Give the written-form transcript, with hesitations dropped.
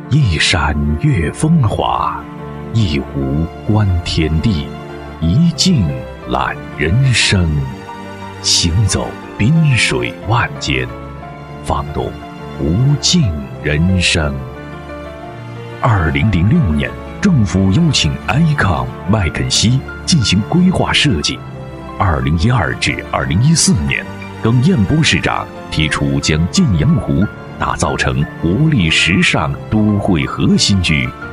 一山越风华，一湖观天地，一镜览人生。行走滨水万间，放懂无尽人生。2006年，政府邀请 ICON 麦肯锡进行规划设计。2012至2014年，耿彦波市长提出将建阳湖打造成活力时尚都会核心区，